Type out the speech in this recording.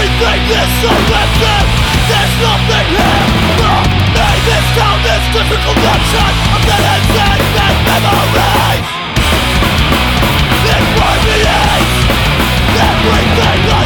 Everything is so empty. There's nothing here for me. This town is just a collection of dead ends and dead memories. It permeates everything I